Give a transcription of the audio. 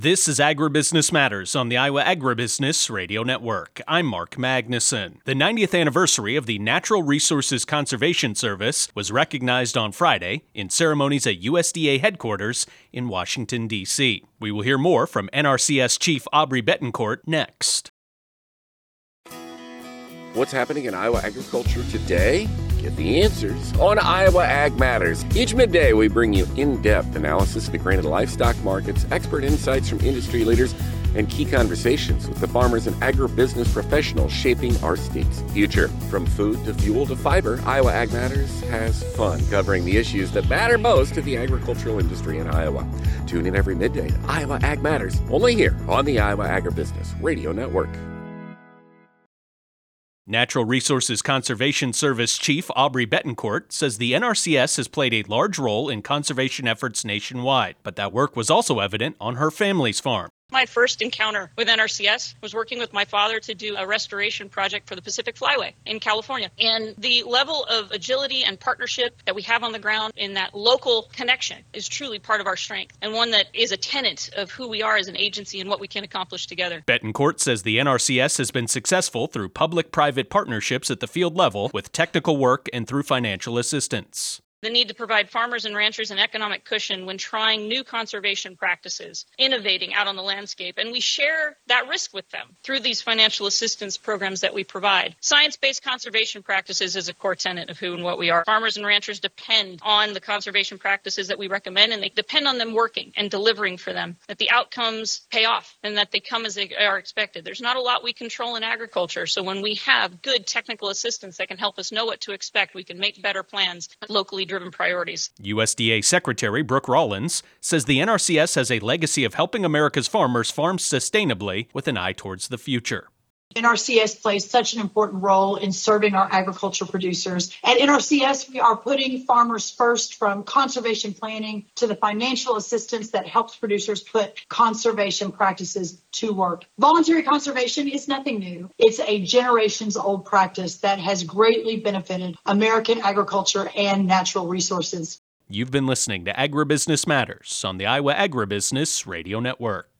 This is Agribusiness Matters on the Iowa Agribusiness Radio Network. I'm Mark Magnuson. The 90th anniversary of the Natural Resources Conservation Service was recognized on Friday in ceremonies at USDA headquarters in Washington, D.C. We will hear more from NRCS Chief Aubrey Betancourt next. What's happening in Iowa agriculture today? Get the answers on Iowa Ag Matters. Each midday, we bring you in-depth analysis of the grain and livestock markets, expert insights from industry leaders, and key conversations with the farmers and agribusiness professionals shaping our state's future. From food to fuel to fiber, Iowa Ag Matters has fun covering the issues that matter most to the agricultural industry in Iowa. Tune in every midday to Iowa Ag Matters, only here on the Iowa Agribusiness Radio Network. Natural Resources Conservation Service Chief Aubrey Betancourt says the NRCS has played a large role in conservation efforts nationwide, but that work was also evident on her family's farm. My first encounter with NRCS was working with my father to do a restoration project for the Pacific Flyway in California. And the level of agility and partnership that we have on the ground in that local connection is truly part of our strength, and one that is a tenet of who we are as an agency and what we can accomplish together. Betancourt says the NRCS has been successful through public-private partnerships at the field level with technical work and through financial assistance. The need to provide farmers and ranchers an economic cushion when trying new conservation practices, innovating out on the landscape, and we share that risk with them through these financial assistance programs that we provide. Science-based conservation practices is a core tenet of who and what we are. Farmers and ranchers depend on the conservation practices that we recommend, and they depend on them working and delivering for them, that the outcomes pay off and that they come as they are expected. There's not a lot we control in agriculture, so when we have good technical assistance that can help us know what to expect, we can make better plans locally driven priorities. USDA Secretary Brooke Rollins says the NRCS has a legacy of helping America's farmers farm sustainably with an eye towards the future. NRCS plays such an important role in serving our agriculture producers. At NRCS, we are putting farmers first, from conservation planning to the financial assistance that helps producers put conservation practices to work. Voluntary conservation is nothing new. It's a generations-old practice that has greatly benefited American agriculture and natural resources. You've been listening to Agribusiness Matters on the Iowa Agribusiness Radio Network.